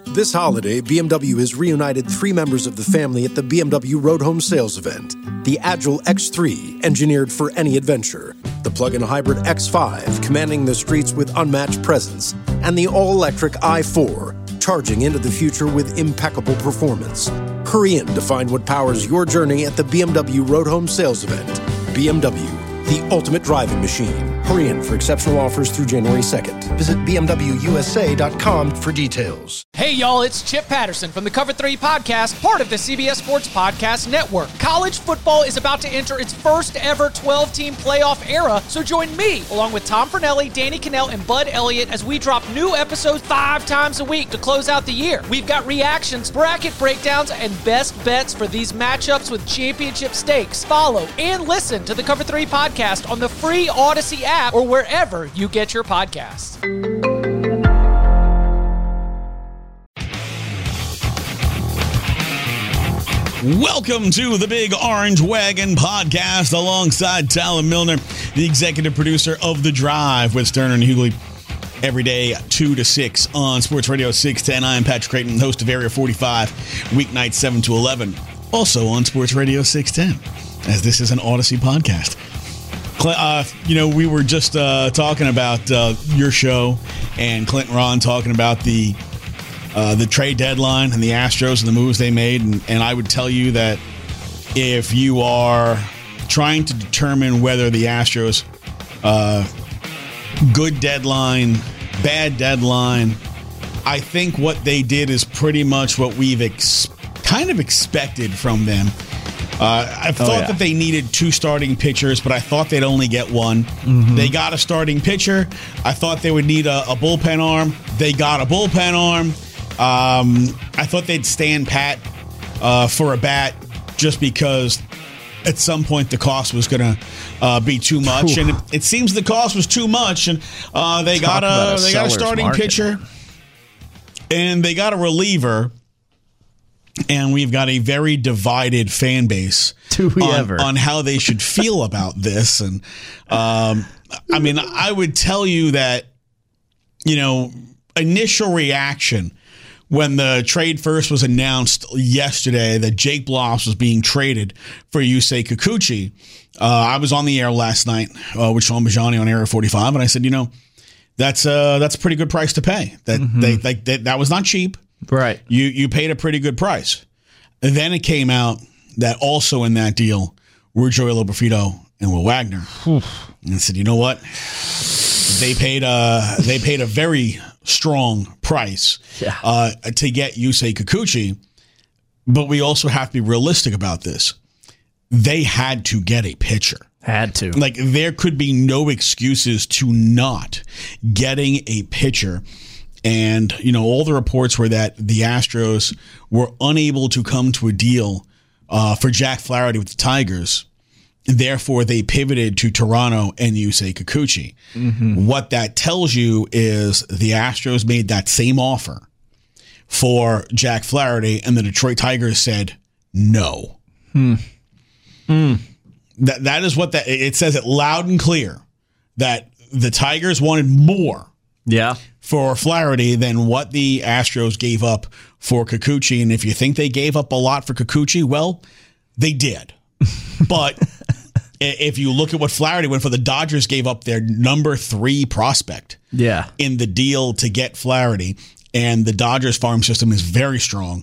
This holiday, BMW has reunited 3 members of the family at the BMW Road Home Sales event. The Agile X3, engineered for any adventure. The plug-in hybrid X5, commanding the streets with unmatched presence. And the all-electric i4, charging into the future with impeccable performance. Hurry in to find what powers your journey at the BMW Road Home Sales event. BMW, the ultimate driving machine. Hurry in for exceptional offers through January 2nd. Visit BMWUSA.com for details. Hey, y'all, it's Chip Patterson from the Cover 3 podcast, part of the CBS Sports Podcast Network. College football is about to enter its first ever 12-team playoff era, so join me, along with Tom Fornelli, Danny Cannell, and Bud Elliott, as we drop new episodes 5 times a week to close out the year. We've got reactions, bracket breakdowns, and best bets for these matchups with championship stakes. Follow and listen to the Cover 3 podcast on the free Odyssey app or wherever you get your podcasts. Welcome to the Big Orange Wagon podcast alongside Talon Milner, the executive producer of The Drive with Sterner and Hughley. Every day, 2 to 6 on Sports Radio 610. I am Patrick Creighton, host of Area 45, weeknights 7 to 11. Also on Sports Radio 610, as this is an Odyssey podcast. We were just talking about your show and Clint and Ron talking about the trade deadline and the Astros and the moves they made. And I would tell you that if you are trying to determine whether the Astros, good deadline, bad deadline, I think what they did is pretty much what we've kind of expected from them. I thought that they needed 2 starting pitchers, but I thought they'd only get 1. Mm-hmm. They got a starting pitcher. I thought they would need a bullpen arm. They got a bullpen arm. I thought they'd stand pat for a bat just because at some point the cost was going to be too much. And it seems the cost was too much. And they got a starting pitcher and they got a reliever. And we've got a very divided fan base on how they should feel about this. And I would tell you that, initial reaction when the trade first was announced yesterday that Jake Bloss was being traded for Yusei Kikuchi. I was on the air last night with Sean Bajani on Area 45, and I said, that's a pretty good price to pay. That was not cheap. Right. You paid a pretty good price. And then it came out that also in that deal were Joey Loperfido and Will Wagner. And I said, you know what? They paid a very strong price to get Yusei Kikuchi. But we also have to be realistic about this. They had to get a pitcher. Had to. There could be no excuses to not getting a pitcher. And, all the reports were that the Astros were unable to come to a deal for Jack Flaherty with the Tigers. Therefore, they pivoted to Toronto and Yusei Kikuchi. Mm-hmm. What that tells you is the Astros made that same offer for Jack Flaherty, and the Detroit Tigers said no. That is what it says it loud and clear that the Tigers wanted more. Yeah. For Flaherty than what the Astros gave up for Kikuchi. And if you think they gave up a lot for Kikuchi, well, they did. But if you look at what Flaherty went for, the Dodgers gave up their number 3 prospect in the deal to get Flaherty. And the Dodgers farm system is very strong.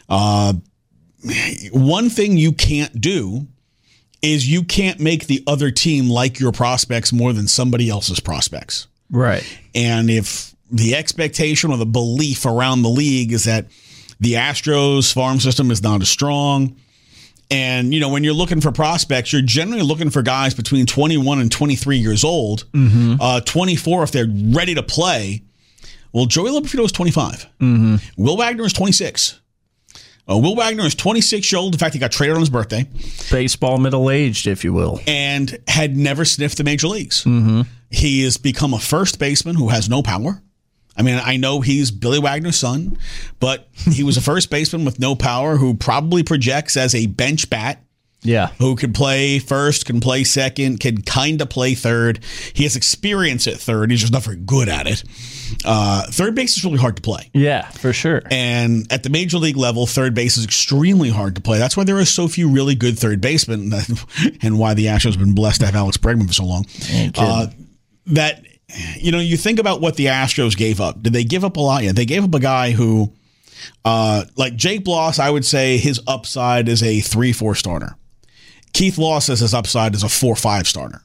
One thing you can't do is you can't make the other team like your prospects more than somebody else's prospects. Right. And if the expectation or the belief around the league is that the Astros farm system is not as strong. And, when you're looking for prospects, you're generally looking for guys between 21 and 23 years old, 24 if they're ready to play. Well, Joey Loperfido is 25. Mm-hmm. Will Wagner is 26. Will Wagner is 26 years old. In fact, he got traded on his birthday. Baseball middle-aged, if you will. And had never sniffed the major leagues. Mm-hmm. He has become a first baseman who has no power. I know he's Billy Wagner's son, but he was a first baseman with no power who probably projects as a bench bat. Yeah. Who can play first, can play second, can kind of play third. He has experience at third. He's just not very good at it. third base is really hard to play. Yeah, for sure. And at the major league level, third base is extremely hard to play. That's why there are so few really good third basemen, and why the Astros have been blessed to have Alex Bregman for so long. That, you think about what the Astros gave up. Did they give up a lot? Yeah, they gave up a guy who, like Jake Bloss, I would say his upside is a 3-4 starter. Keith Law says his upside is a 4-5 starter.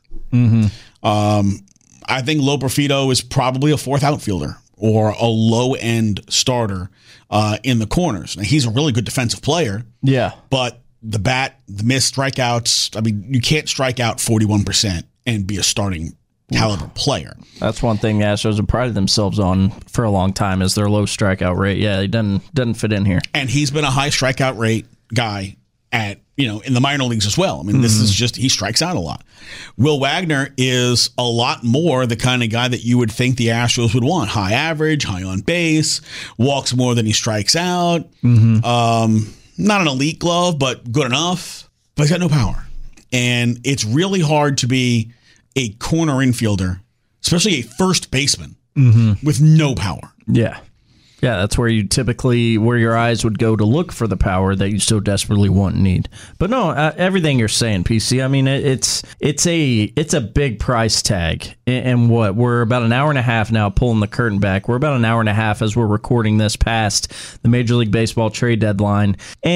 I think Loperfido is probably a fourth outfielder or a low-end starter in the corners. Now, he's a really good defensive player. Yeah. But the bat, the missed strikeouts, I mean, you can't strike out 41% and be a starting caliber player. That's one thing the Astros have prided themselves on for a long time is their low strikeout rate. Yeah, he doesn't fit in here. And he's been a high strikeout rate guy at, in the minor leagues as well. I mean, this is just, he strikes out a lot. Will Wagner is a lot more the kind of guy that you would think the Astros would want. High average, high on base, walks more than he strikes out. Not an elite glove, but good enough. But he's got no power. And it's really hard to be a corner infielder, especially a first baseman, with no power. Yeah. Yeah, that's where your eyes would go to look for the power that you so desperately want and need. But no, everything you're saying, PC, I mean, it's a big price tag. And what, we're about an hour and a half now pulling the curtain back. We're about an hour and a half as we're recording this past the Major League Baseball trade deadline.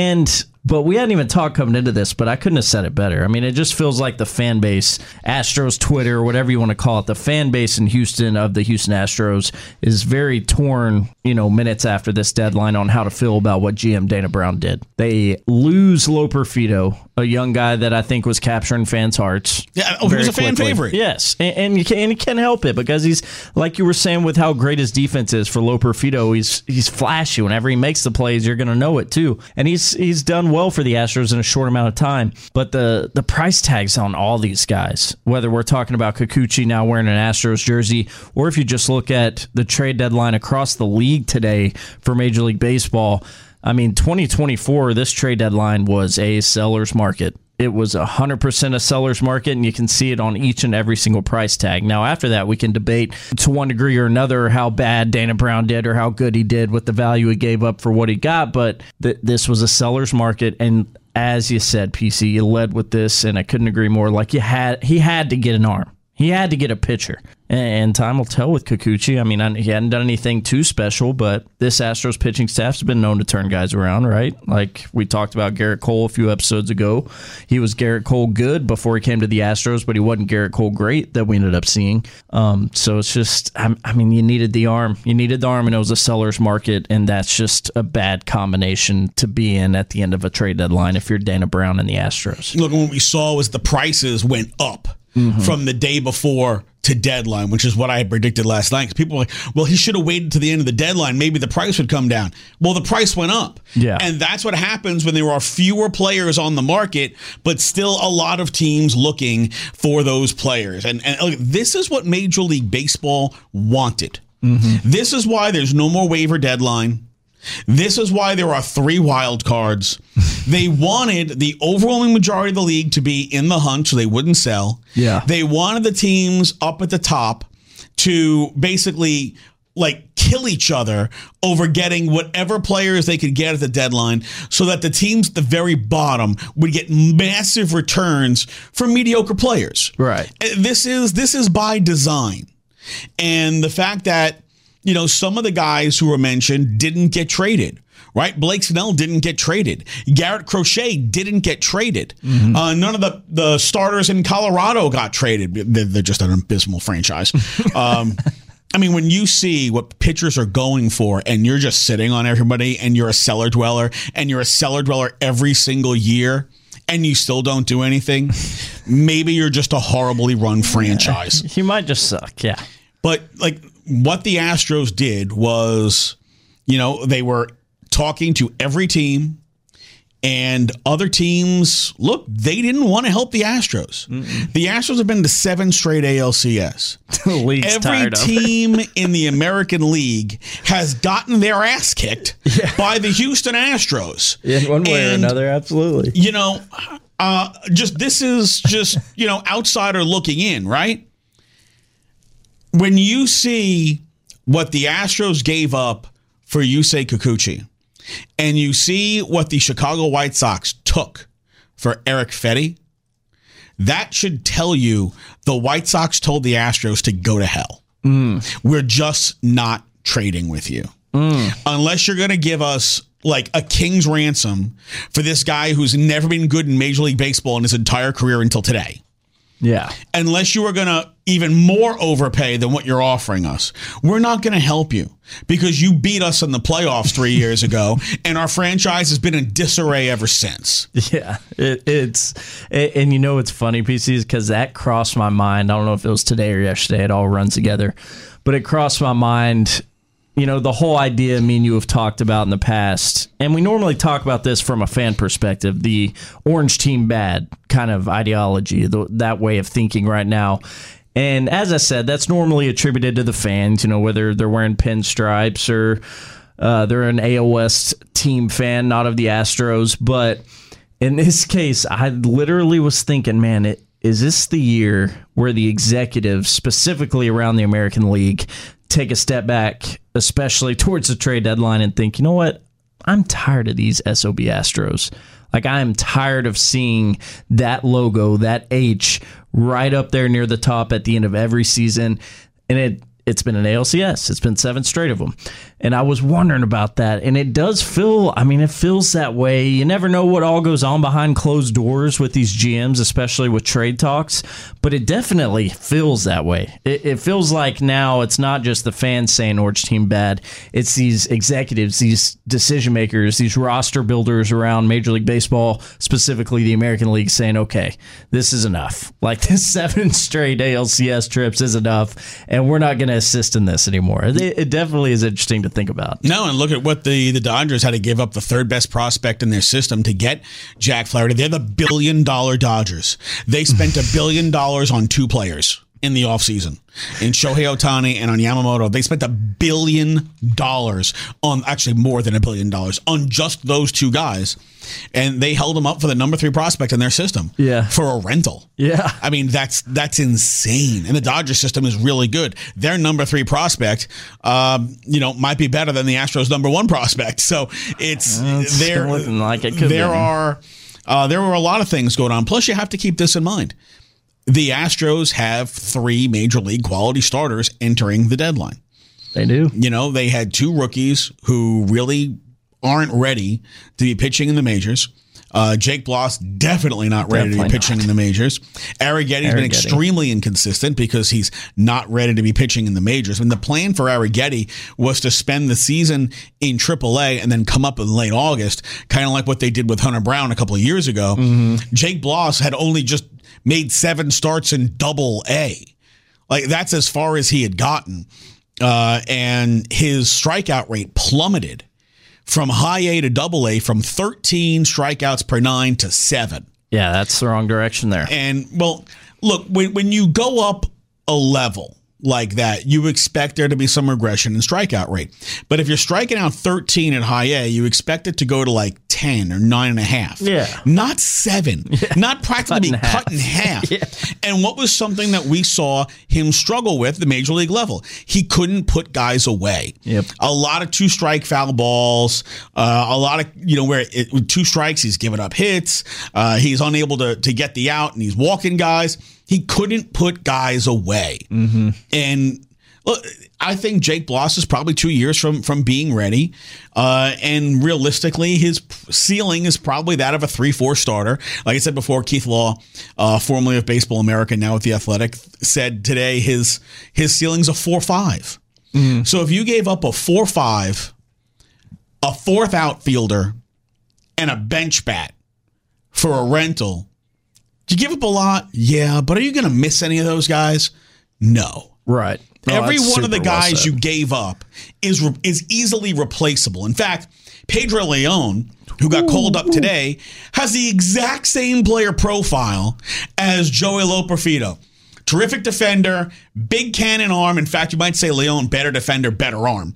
But we hadn't even talked coming into this, but I couldn't have said it better. I mean, it just feels like the fan base, Astros Twitter, whatever you want to call it, the fan base in Houston of the Houston Astros is very torn, minutes after this deadline on how to feel about what GM Dana Brown did. They lose Loperfido, a young guy that I think was capturing fans' hearts. Yeah, he was a fan favorite. Yes, and you can't help it because he's, like you were saying with how great his defense is for Loperfido, he's flashy. Whenever he makes the plays, you're going to know it too. And he's done well for the Astros in a short amount of time. But the price tags on all these guys, whether we're talking about Kikuchi now wearing an Astros jersey, or if you just look at the trade deadline across the league today for Major League Baseball, I mean, 2024, this trade deadline was a seller's market. It was 100% a seller's market, and you can see it on each and every single price tag. Now, after that, we can debate to one degree or another how bad Dana Brown did or how good he did with the value he gave up for what he got, but this was a seller's market, and as you said, PC, you led with this, and I couldn't agree more. Like, he had to get an arm. He had to get a pitcher. And time will tell with Kikuchi. I mean, he hadn't done anything too special, but this Astros pitching staff's been known to turn guys around, right? Like we talked about Garrett Cole a few episodes ago. He was Garrett Cole good before he came to the Astros, but he wasn't Garrett Cole great that we ended up seeing. So it's just, I mean, you needed the arm. You needed the arm, and it was a seller's market, and that's just a bad combination to be in at the end of a trade deadline if you're Dana Brown and the Astros. Look, what we saw was the prices went up. From the day before to deadline, which is what I had predicted last night. Because people were like, well, he should have waited to the end of the deadline. Maybe the price would come down. Well, the price went up. Yeah. And that's what happens when there are fewer players on the market, but still a lot of teams looking for those players. And look, this is what Major League Baseball wanted. This is why there's no more waiver deadline. This is why there are 3 wild cards. They wanted the overwhelming majority of the league to be in the hunt so they wouldn't sell. Yeah. They wanted the teams up at the top to basically kill each other over getting whatever players they could get at the deadline so that the teams at the very bottom would get massive returns for mediocre players. Right. This is by design. And the fact that some of the guys who were mentioned didn't get traded, right? Blake Snell didn't get traded. Garrett Crochet didn't get traded. None of the starters in Colorado got traded. They're just an abysmal franchise. I mean, when you see what pitchers are going for and you're just sitting on everybody and you're a cellar dweller and you're a cellar dweller every single year and you still don't do anything, maybe you're just a horribly run franchise. You might just suck, yeah. But what the Astros did was, they were talking to every team, and other teams, look, they didn't want to help the Astros. The Astros have been to 7 straight ALCS. Every team in the American League has gotten their ass kicked by the Houston Astros. In one way or another, absolutely. This is just outsider looking in, right? When you see what the Astros gave up for Yusei Kikuchi, and you see what the Chicago White Sox took for Erick Fedde, that should tell you the White Sox told the Astros to go to hell. We're just not trading with you. Unless you're going to give us like a king's ransom for this guy who's never been good in Major League Baseball in his entire career until today. Yeah. Unless you are going to even more overpay than what you're offering us, we're not going to help you because you beat us in the playoffs 3 years ago, and our franchise has been in disarray ever since. Yeah, and you know what's funny, PC, is because that crossed my mind. I don't know if it was today or yesterday. It all runs together, but it crossed my mind. You know, the whole idea me and you have talked about in the past, and we normally talk about this from a fan perspective, the orange team bad kind of ideology, that way of thinking right now. And as I said, that's normally attributed to the fans, you know, whether they're wearing pinstripes or they're an AL West team fan, not of the Astros. But in this case, I literally was thinking, man, is this the year where the executives, specifically around the American League, take a step back, especially towards the trade deadline, and think, you know what? I'm tired of these SOB Astros. Like, I am tired of seeing that logo, that H, right up there near the top at the end of every season. And it's been an ALCS. It's been 7 straight of them. And I was wondering about that. And it does feel, I mean, it feels that way. You never know what all goes on behind closed doors with these GMs, especially with trade talks. But it definitely feels that way. It feels like now it's not just the fans saying Orange Team bad. It's these executives, these decision makers, these roster builders around Major League Baseball, specifically the American League, saying, okay, this is enough. Like, this 7 straight ALCS trips is enough. And we're not going to assist in this anymore. It definitely is interesting to think about. No, and look at what the Dodgers had to give up, the third best prospect in their system to get Jack Flaherty. They're the $1 billion Dodgers. They spent $1 billion on 2 players in the offseason, in Shohei Ohtani and on Yamamoto. They spent $1 billion on, actually more than $1 billion, on just those 2 guys. And they held them up for the number 3 prospect in their system. Yeah. For a rental. Yeah. I mean, that's insane. And the Dodgers system is really good. Their number 3 prospect, might be better than the Astros' number 1 prospect. So it's looking like it could there were a lot of things going on. Plus, you have to keep this in mind. The Astros have 3 major league quality starters entering the deadline. They do. You know, they had 2 rookies who really aren't ready to be pitching in the majors. Jake Bloss definitely not ready to be pitching in the majors. Arrigetti's been extremely inconsistent because he's not ready to be pitching in the majors. I mean, the plan for Arrighetti was to spend the season in AAA and then come up in late August, kind of like what they did with Hunter Brown a couple of years ago. Mm-hmm. Jake Bloss had only just made 7 starts in AA. Like, that's as far as he had gotten. And his strikeout rate plummeted from high A to AA, from 13 strikeouts per 9 to 7. Yeah, that's the wrong direction there. And, well, look, when you go up a level like that, you expect there to be some regression in strikeout rate. But if you're striking out 13 at high A, you expect it to go to like 10 or 9.5. Yeah. Not 7. Yeah. Not practically cut in half. Yeah. And what was something that we saw him struggle with at the major league level? He couldn't put guys away. Yep. A lot of 2-strike foul balls, a lot of, where with 2 strikes, he's giving up hits. He's unable to get the out, and he's walking guys. He couldn't put guys away. Mm-hmm. And look, I think Jake Bloss is probably 2 years from being ready. And realistically, his ceiling is probably that of a 3-4 starter. Like I said before, Keith Law, formerly of Baseball America, now with The Athletic, said today his ceiling's a 4-5. Mm-hmm. So if you gave up a 4-5, a 4th outfielder, and a bench bat for a rental, did you give up a lot? Yeah, but are you going to miss any of those guys? No. Right. Every one of the guys you gave up is easily replaceable. In fact, Pedro Leon, who got called up today, has the exact same player profile as Joey Loperfido. Terrific defender, big cannon arm. In fact, you might say Leon, better defender, better arm.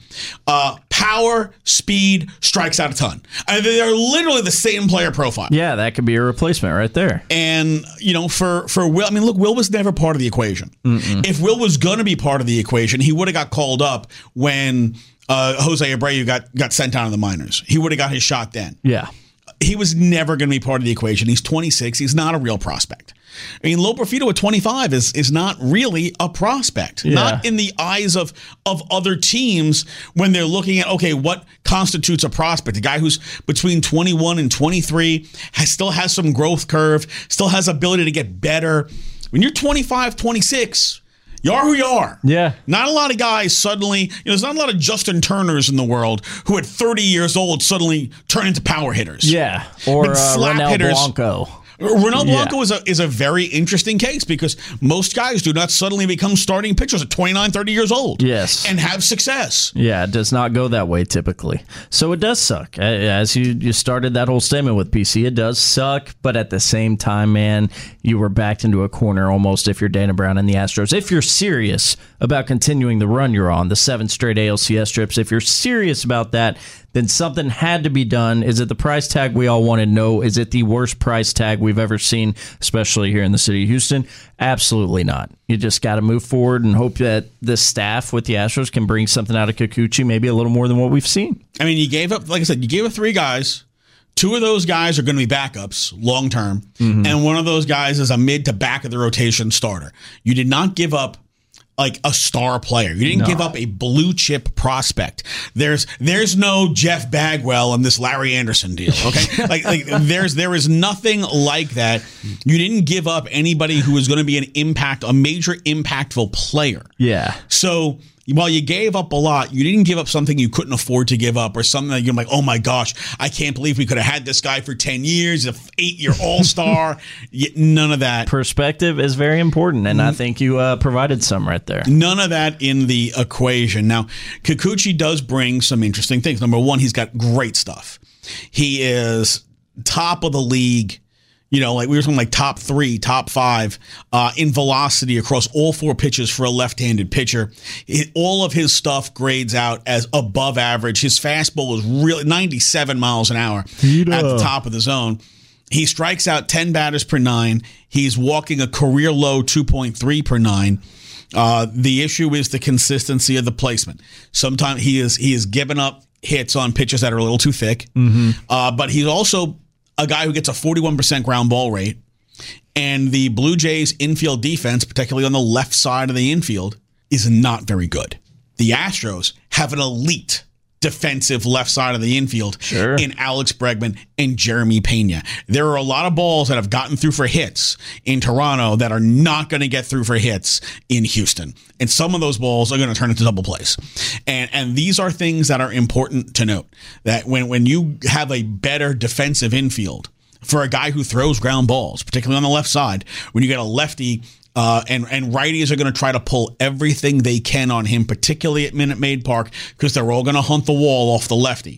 Power, speed, strikes out a ton. They're literally the same player profile. Yeah, that could be a replacement right there. And, for Will, I mean, look, Will was never part of the equation. If Will was going to be part of the equation, he would have got called up when Jose Abreu got sent down to the minors. He would have got his shot then. Yeah. He was never going to be part of the equation. He's 26. He's not a real prospect. I mean, Loperfido at 25 is not really a prospect. Yeah. Not in the eyes of other teams when they're looking at, okay, what constitutes a prospect? A guy who's between 21 and 23, still has some growth curve, still has ability to get better. When you're 25, 26, you are who you are. Yeah. Not a lot of guys suddenly, there's not a lot of Justin Turners in the world who at 30 years old suddenly turn into power hitters. Yeah. Or Ronel Blanco. Ronel Blanco is a very interesting case because most guys do not suddenly become starting pitchers at 29, 30 years old. Yes. And have success. Yeah, it does not go that way typically. So it does suck. As you started that whole statement with, PC, it does suck. But at the same time, man, you were backed into a corner almost if you're Dana Brown and the Astros. If you're serious about continuing the run you're on, the 7 straight ALCS trips, if you're serious about that, then something had to be done. Is it the price tag we all wanted? No. Is it the worst price tag we've ever seen, especially here in the city of Houston? Absolutely not. You just got to move forward and hope that the staff with the Astros can bring something out of Kikuchi, maybe a little more than what we've seen. I mean, you gave up, like I said, you gave up 3 guys. 2 of those guys are going to be backups long term, and one of those guys is a mid to back of the rotation starter. You did not give up like a star player. You didn't give up a blue chip prospect. There's no Jeff Bagwell in this Larry Anderson deal. Okay, there is nothing like that. You didn't give up anybody who was going to be a major impactful player. Yeah. So while you gave up a lot, you didn't give up something you couldn't afford to give up or something that you're like, oh my gosh, I can't believe we could have had this guy for 10 years, an 8-year all-star. None of that. Perspective is very important, and I think you provided some right there. None of that in the equation. Now, Kikuchi does bring some interesting things. Number one, he's got great stuff. He is top of the league. Like we were talking like top 3, top 5 in velocity across all 4 pitches for a left-handed pitcher. All of his stuff grades out as above average. His fastball is really 97 miles an hour at the top of the zone. He strikes out 10 batters per 9. He's walking a career low 2.3 per 9. The issue is the consistency of the placement. Sometimes he is giving up hits on pitches that are a little too thick, but he's also a guy who gets a 41% ground ball rate, and the Blue Jays infield defense, particularly on the left side of the infield, is not very good. The Astros have an elite defensive left side of the infield in Alex Bregman and Jeremy Pena. There are a lot of balls that have gotten through for hits in Toronto that are not going to get through for hits in Houston. And some of those balls are going to turn into double plays. And these are things that are important to note, that when you have a better defensive infield for a guy who throws ground balls, particularly on the left side, when you get a lefty and righties are going to try to pull everything they can on him, particularly at Minute Maid Park, because they're all going to hunt the wall off the lefty.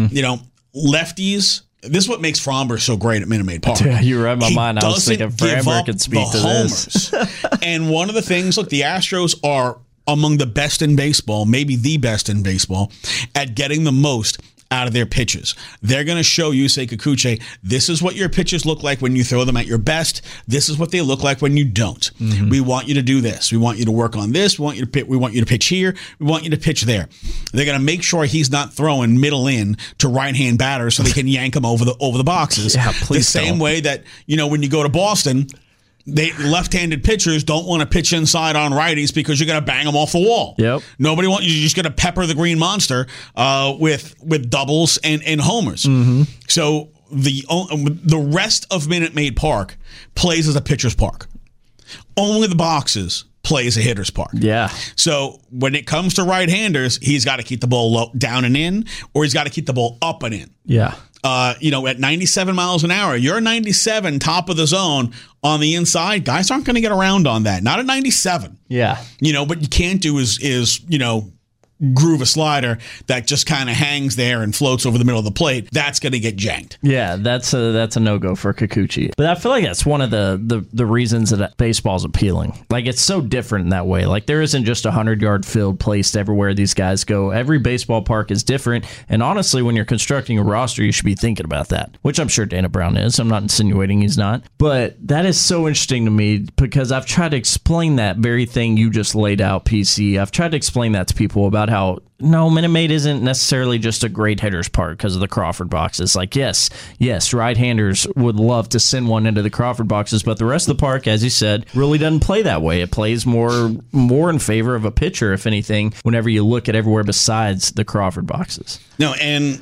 Lefties, this is what makes Fromber so great at Minute Maid Park. Yeah, you read my mind. I was thinking Fromber could speak to this. And one of the things, look, the Astros are among the best in baseball, maybe the best in baseball, at getting the most out of their pitches. They're going to show you, say, Kikuchi, this is what your pitches look like when you throw them at your best. This is what they look like when you don't. We want you to do this. We want you to work on this. We want you to pitch here. We want you to pitch there. They're going to make sure he's not throwing middle in to right-hand batters so they can yank him over the boxes. Yeah, please. The same way that, when you go to Boston, left-handed pitchers don't want to pitch inside on righties because you're going to bang them off the wall. Yep. Nobody wants you. Just going to pepper the green monster with doubles and homers. So the rest of Minute Maid Park plays as a pitcher's park. Only the boxes play as a hitter's park. Yeah. So when it comes to right-handers, he's got to keep the ball low, down and in, or he's got to keep the ball up and in. Yeah. At 97 miles an hour, you're 97 top of the zone on the inside. Guys aren't going to get around on that. Not at 97. Yeah. What you can't do is groove a slider that just kind of hangs there and floats over the middle of the plate, that's going to get janked. Yeah, that's a no-go for Kikuchi. But I feel like that's one of the reasons that baseball's appealing. Like, it's so different in that way. Like, there isn't just a 100-yard field placed everywhere these guys go. Every baseball park is different. And honestly, when you're constructing a roster, you should be thinking about that, which I'm sure Dana Brown is. I'm not insinuating he's not. But that is so interesting to me because I've tried to explain that very thing you just laid out, PC. I've tried to explain that to people about how, no, Minute Maid isn't necessarily just a great hitter's park because of the Crawford boxes. Like, yes, right-handers would love to send one into the Crawford boxes, but the rest of the park, as you said, really doesn't play that way. It plays more in favor of a pitcher, if anything, whenever you look at everywhere besides the Crawford boxes. No, and,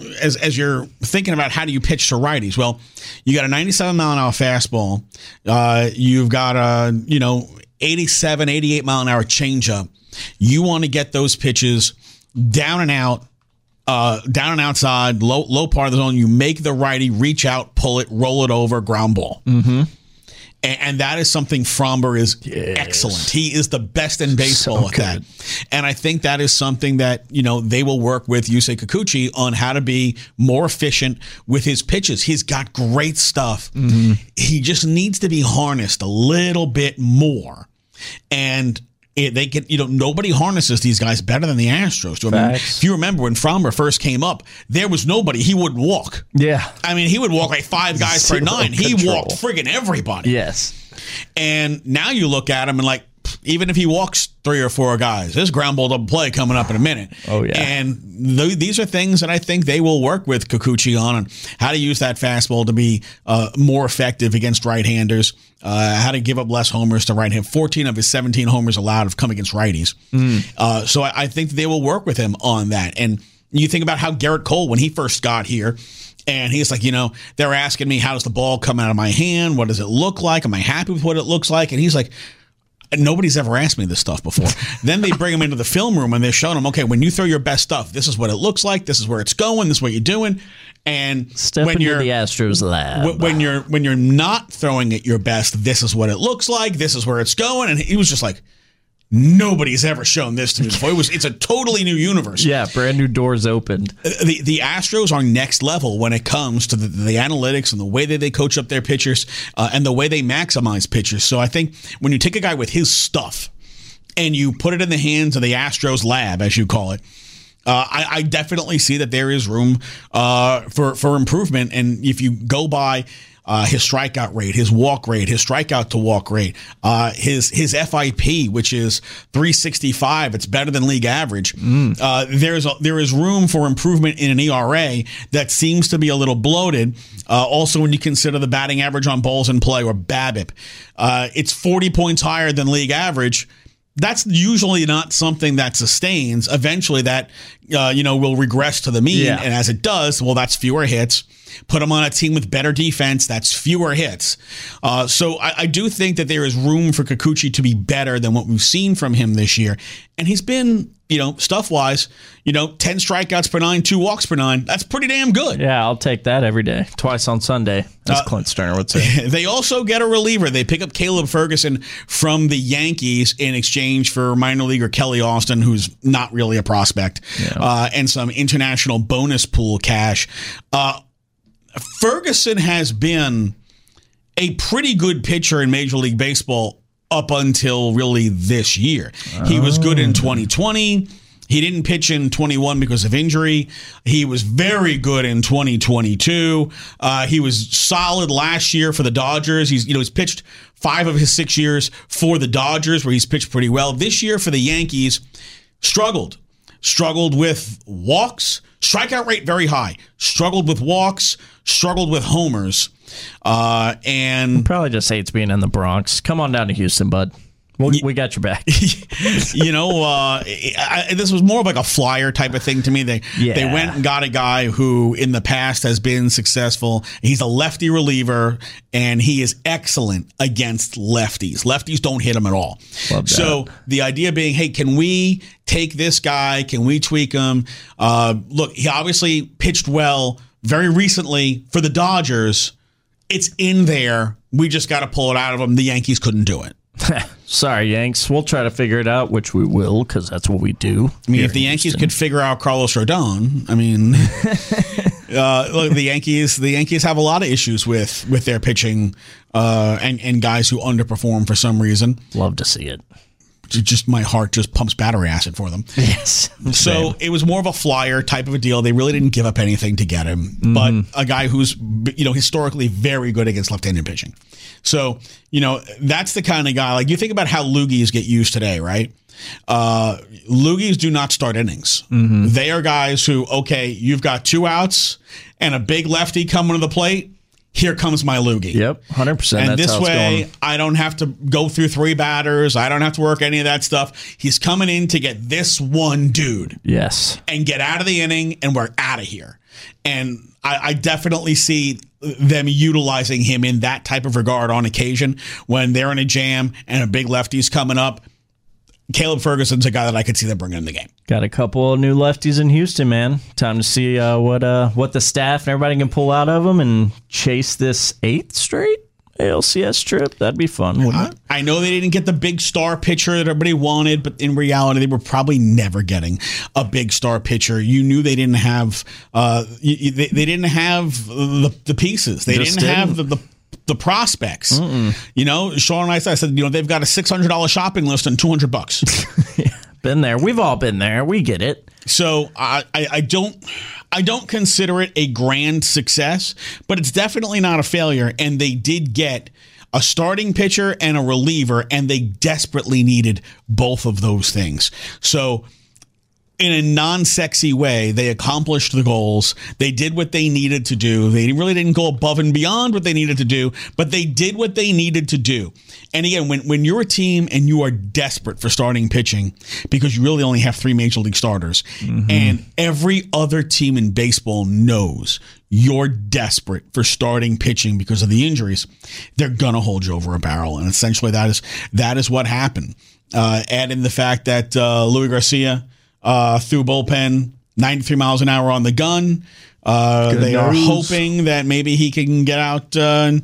as you're thinking about how do you pitch to righties, well, you got a 97-mile-an-hour fastball. You've got a, 87, 88-mile-an-hour changeup. You want to get those pitches down and out, down and outside, low part of the zone. You make the righty reach out, pull it, roll it over, ground ball. Mm-hmm. And that is something Framber is excellent. He is the best in baseball at that. And I think that is something that, they will work with Yusei Kikuchi on how to be more efficient with his pitches. He's got great stuff. Mm-hmm. He just needs to be harnessed a little bit more. And they can, nobody harnesses these guys better than the Astros. So, I mean, if you remember when Framber first came up, there was nobody. He wouldn't walk. Yeah. I mean, he would walk like 5 guys per 9. He walked friggin' everybody. Yes. And now you look at him and like, even if he walks 3 or 4 guys, there's ground ball double play coming up in a minute. Oh, yeah. And these are things that I think they will work with Kikuchi on how to use that fastball to be more effective against right-handers, how to give up less homers to right-hand. 14 of his 17 homers allowed have come against righties. So I think they will work with him on that. And you think about how Garrett Cole, when he first got here, and he's like, they're asking me, how does the ball come out of my hand? What does it look like? Am I happy with what it looks like? And he's like, nobody's ever asked me this stuff before. Then they bring him into the film room and they're showing him, okay, when you throw your best stuff, this is what it looks like. This is where it's going. This is what you're doing. And step into the Astros lab. When you're not throwing it your best, this is what it looks like. This is where it's going. And he was just like, nobody's ever shown this to me before. It's a totally new universe. Yeah, brand new doors opened. The Astros are next level when it comes to the analytics and the way that they coach up their pitchers and the way they maximize pitchers. So I think when you take a guy with his stuff and you put it in the hands of the Astros lab, as you call it, I definitely see that there is room for improvement. And if you go by his strikeout rate, his walk rate, his strikeout to walk rate, his FIP, which is 365. It's better than league average. There is room for improvement in an ERA that seems to be a little bloated. Also, when you consider the batting average on balls in play, or BABIP, it's 40 points higher than league average. That's usually not something that sustains. Eventually that, will regress to the mean. Yeah. And as it does, well, that's fewer hits. Put him on a team with better defense, that's fewer hits. So I do think that there is room for Kikuchi to be better than what we've seen from him this year. And he's been, stuff-wise, 10 strikeouts per 9, 2 walks per 9. That's pretty damn good. Yeah, I'll take that every day. Twice on Sunday, as Clint Sterner would say. They also get a reliever. They pick up Caleb Ferguson from the Yankees in exchange for minor leaguer Kelly Austin, who's not really a prospect, and some international bonus pool cash. Ferguson has been a pretty good pitcher in Major League Baseball up until really this year. He was good in 2020. He didn't pitch in 21 because of injury. He was very good in 2022. He was solid last year for the Dodgers. He's pitched 5 of his 6 years for the Dodgers, where he's pitched pretty well. This year for the Yankees, struggled with walks, strikeout rate very high, struggled with walks, struggled with homers, and probably just hates being in the Bronx. Come on down to Houston, bud. We got your back. This was more of like a flyer type of thing to me. They went and got a guy who in the past has been successful. He's a lefty reliever, and he is excellent against lefties. Lefties don't hit him at all. So the idea being, hey, can we take this guy? Can we tweak him? Look, he obviously pitched well very recently for the Dodgers. It's in there. We just got to pull it out of him. The Yankees couldn't do it. Sorry, Yanks. We'll try to figure it out, which we will, because that's what we do. I mean, if the Yankees could figure out Carlos Rodon, I mean, look, the Yankees have a lot of issues with their pitching and guys who underperform for some reason. Love to see it. Just my heart just pumps battery acid for them. Yes. So it was more of a flyer type of a deal. They really didn't give up anything to get him, but a guy who's historically very good against left-handed pitching. So that's the kind of guy. Like, you think about how loogies get used today, right? Loogies do not start innings. They are guys who, okay, you've got 2 outs and a big lefty coming to the plate. Here comes my loogie. Yep, 100%. And that's this how it's way, going. I don't have to go through 3 batters. I don't have to work any of that stuff. He's coming in to get this one dude. Yes. And get out of the inning, and we're out of here. And I definitely see them utilizing him in that type of regard on occasion when they're in a jam and a big lefty's coming up. Caleb Ferguson's a guy that I could see them bringing in the game. Got a couple of new lefties in Houston, man. Time to see what the staff and everybody can pull out of them and chase this 8th straight ALCS trip. That'd be fun, wouldn't it? I know they didn't get the big star pitcher that everybody wanted, but in reality, they were probably never getting a big star pitcher. You knew they didn't have they didn't have the pieces. They didn't have the prospects. Sean and I said, they've got a $600 shopping list and $200. Yeah, been there. We've all been there. We get it. So I don't consider it a grand success, but it's definitely not a failure. And they did get a starting pitcher and a reliever, and they desperately needed both of those things. So in a non-sexy way, they accomplished the goals. They did what they needed to do. They really didn't go above and beyond what they needed to do, but they did what they needed to do. And again, when you're a team and you are desperate for starting pitching because you really only have 3 major league starters, and every other team in baseball knows you're desperate for starting pitching because of the injuries, they're going to hold you over a barrel. And essentially that is what happened. Add in the fact that Louis Garcia through bullpen, 93 miles an hour on the gun. They are hoping that maybe he can get out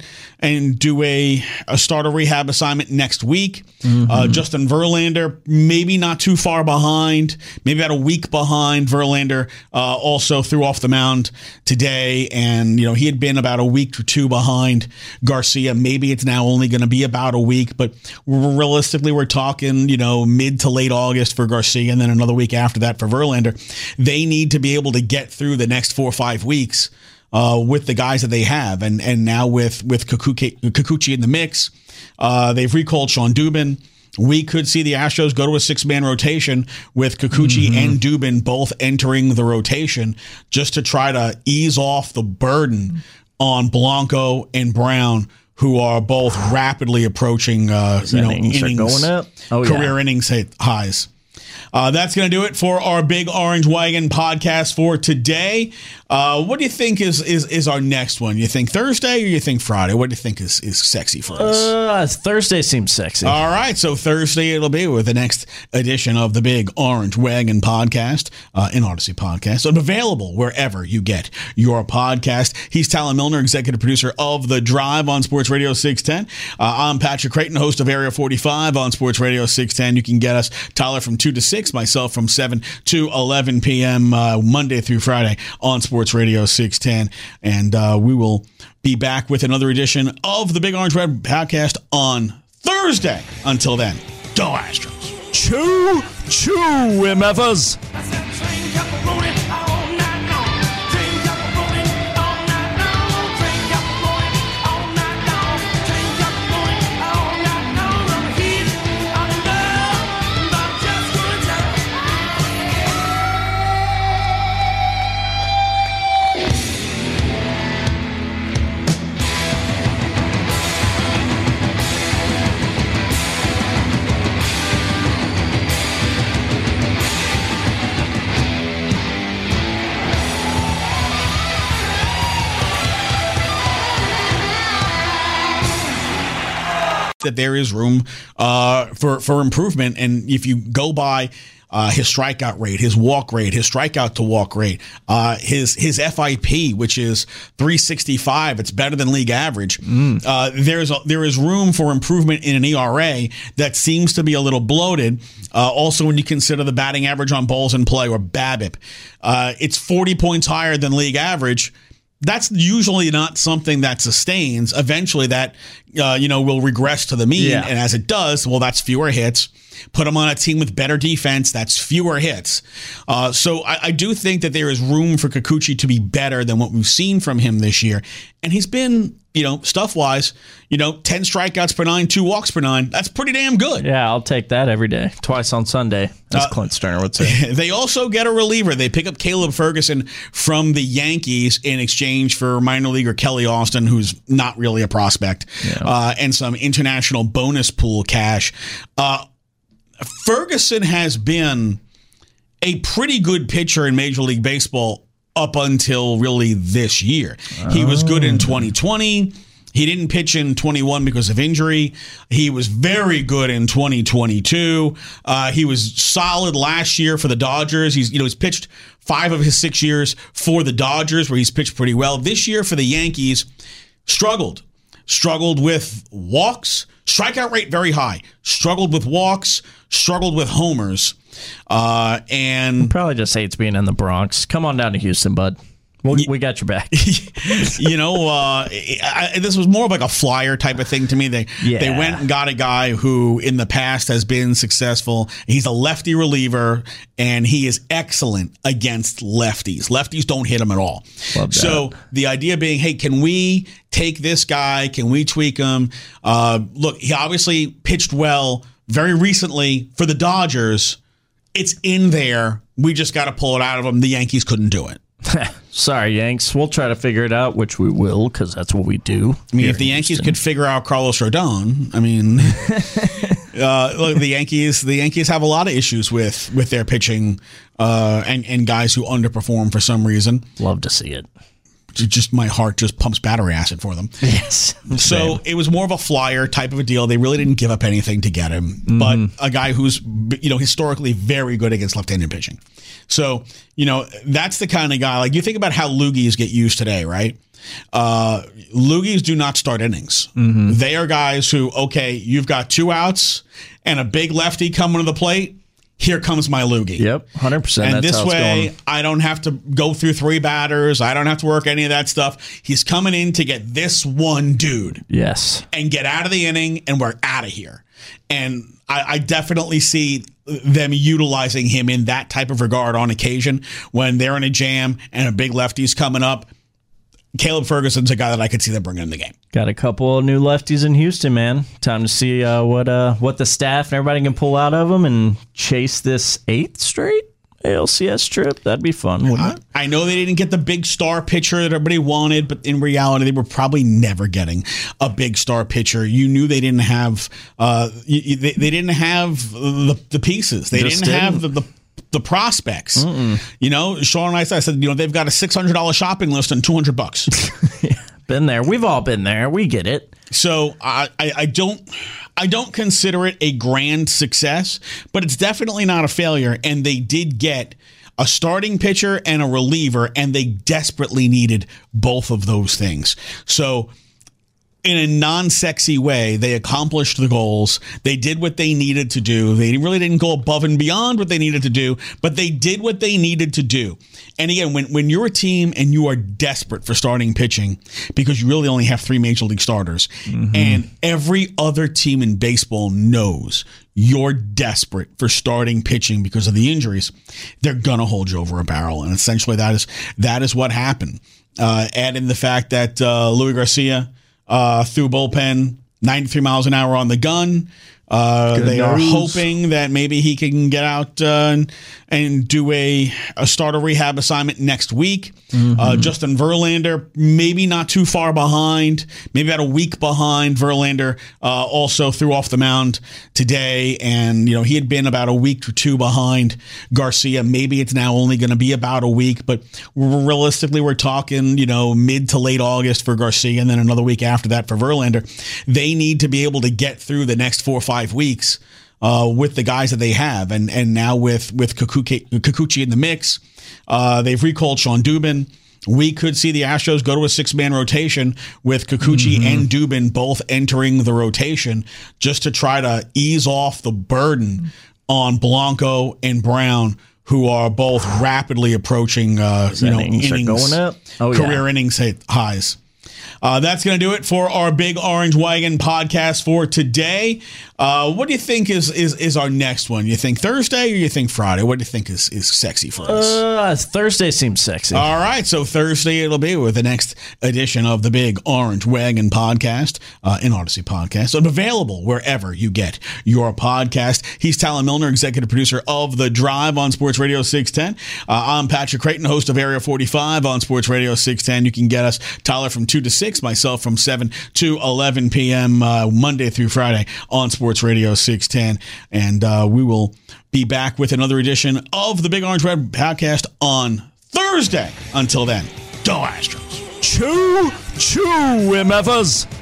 and do a starter rehab assignment next week. Justin Verlander, maybe not too far behind, maybe about a week behind. Verlander also threw off the mound today, and he had been about a week or 2 behind Garcia. Maybe it's now only going to be about a week, but realistically, we're talking mid to late August for Garcia, and then another week after that for Verlander. They need to be able to get through the next 4 or 5 weeks with the guys that they have, and now with Kikuchi in the mix, they've recalled Sean Dubin. We could see the Astros go to a 6-man rotation with Kikuchi and Dubin both entering the rotation just to try to ease off the burden on Blanco and Brown, who are both rapidly approaching innings going up. Career innings highs. That's going to do it for our Big Orange Wagon podcast for today. What do you think is our next one? You think Thursday or you think Friday? What do you think is sexy for us? Thursday seems sexy. All right, so Thursday it'll be with the next edition of the Big Orange Wagon podcast, an Odyssey podcast, and available wherever you get your podcast. He's Talon Milner, executive producer of The Drive on Sports Radio 610. I'm Patrick Creighton, host of Area 45 on Sports Radio 610. You can get us, Tyler, from 2 to 6, myself from 7 to 11 p.m. Monday through Friday on Sports Radio 610. And we will be back with another edition of the Big Orange Red podcast on Thursday. Until then, go Astros. Choo, choo, MFers. That there is room for improvement, and if you go by his strikeout rate, his walk rate, his strikeout to walk rate, his FIP, which is 365. It's better than league average. There is room for improvement in an ERA that seems to be a little bloated. Also, when you consider the batting average on balls in play, or BABIP, it's 40 points higher than league average. That's usually not something that sustains. Eventually that, will regress to the mean. Yeah. And as it does, well, that's fewer hits. Put him on a team with better defense, that's fewer hits. So I do think that there is room for Kikuchi to be better than what we've seen from him this year. And he's been, stuff-wise, 10 strikeouts per 9, 2 walks per 9. That's pretty damn good. Yeah, I'll take that every day. Twice on Sunday, as Clint Sterner would say. They also get a reliever. They pick up Caleb Ferguson from the Yankees in exchange for minor leaguer Kelly Austin, who's not really a prospect, and some international bonus pool cash. Ferguson has been a pretty good pitcher in Major League Baseball up until really this year. He was good in 2020. He didn't pitch in 21 because of injury. He was very good in 2022. He was solid last year for the Dodgers. He's pitched 5 of his 6 years for the Dodgers, where he's pitched pretty well. This year for the Yankees, struggled with walks, strikeout rate very high, struggled with walks, struggled with homers, and probably just hates being in the Bronx. Come on down to Houston, bud. We got your back. This was more of like a flyer type of thing to me. They went and got a guy who in the past has been successful. He's a lefty reliever, and he is excellent against lefties. Lefties don't hit him at all. So the idea being, hey, can we take this guy? Can we tweak him? Look, he obviously pitched well very recently for the Dodgers. It's in there. We just got to pull it out of him. The Yankees couldn't do it. Sorry, Yanks. We'll try to figure it out, which we will, because that's what we do. I mean, if the Yankees could figure out Carlos Rodon, I mean, look, the Yankees have a lot of issues with their pitching and guys who underperform for some reason. Love to see it. Just my heart just pumps battery acid for them. Yes. So it was more of a flyer type of a deal. They really didn't give up anything to get him, but a guy who's historically very good against left-handed pitching. So that's the kind of guy. Like, you think about how loogies get used today, right? Loogies do not start innings. They are guys who, okay, you've got 2 outs and a big lefty coming to the plate. Here comes my loogie. Yep, 100%. And this way, I don't have to go through 3 batters. I don't have to work any of that stuff. He's coming in to get this one dude. Yes. And get out of the inning, and we're out of here. And I definitely see them utilizing him in that type of regard on occasion when they're in a jam and a big lefty's coming up. Caleb Ferguson's a guy that I could see them bringing in the game. Got a couple of new lefties in Houston, man. Time to see what the staff and everybody can pull out of them and chase this 8th straight ALCS trip. That'd be fun, wouldn't it? I know they didn't get the big star pitcher that everybody wanted, but in reality, they were probably never getting a big star pitcher. You knew they didn't have they didn't have the pieces. They didn't have the prospects. Sean and I said, they've got a $600 shopping list and $200. Yeah, been there. We've all been there. We get it. So I don't consider it a grand success, but it's definitely not a failure. And they did get a starting pitcher and a reliever, and they desperately needed both of those things. So in a non-sexy way, they accomplished the goals. They did what they needed to do. They really didn't go above and beyond what they needed to do, but they did what they needed to do. And again, when you're a team and you are desperate for starting pitching because you really only have 3 major league starters, and every other team in baseball knows you're desperate for starting pitching because of the injuries, they're going to hold you over a barrel. And essentially that is what happened. Add in the fact that Louis Garcia through bullpen, 93 miles an hour on the gun. They are hoping that maybe he can get out and do a starter rehab assignment next week. Justin Verlander, maybe not too far behind, maybe about a week behind. Verlander also threw off the mound today, and he had been about a week or 2 behind Garcia. Maybe it's now only going to be about a week, but realistically, we're talking mid to late August for Garcia, and then another week after that for Verlander. They need to be able to get through the next 4 or 5 weeks with the guys that they have. And now with Kikuchi in the mix, they've recalled Sean Dubin. We could see the Astros go to a 6-man rotation with Kikuchi and Dubin both entering the rotation just to try to ease off the burden on Blanco and Brown, who are both rapidly approaching innings going up. Career innings highs. That's going to do it for our Big Orange Wagon podcast for today. What do you think is our next one? You think Thursday or you think Friday? What do you think is sexy for us? Thursday seems sexy. All right, so Thursday it'll be with the next edition of the Big Orange Wagon podcast, an Odyssey podcast. So available wherever you get your podcast. He's Talon Milner, executive producer of The Drive on Sports Radio 610. I'm Patrick Creighton, host of Area 45 on Sports Radio 610. You can get us, Tyler, from 2 to 6, myself from 7 to 11 p.m. Monday through Friday on Sports Radio 610. And we will be back with another edition of the Big Orange Red podcast on Thursday. Until then, go Astros. Choo, choo, MFers.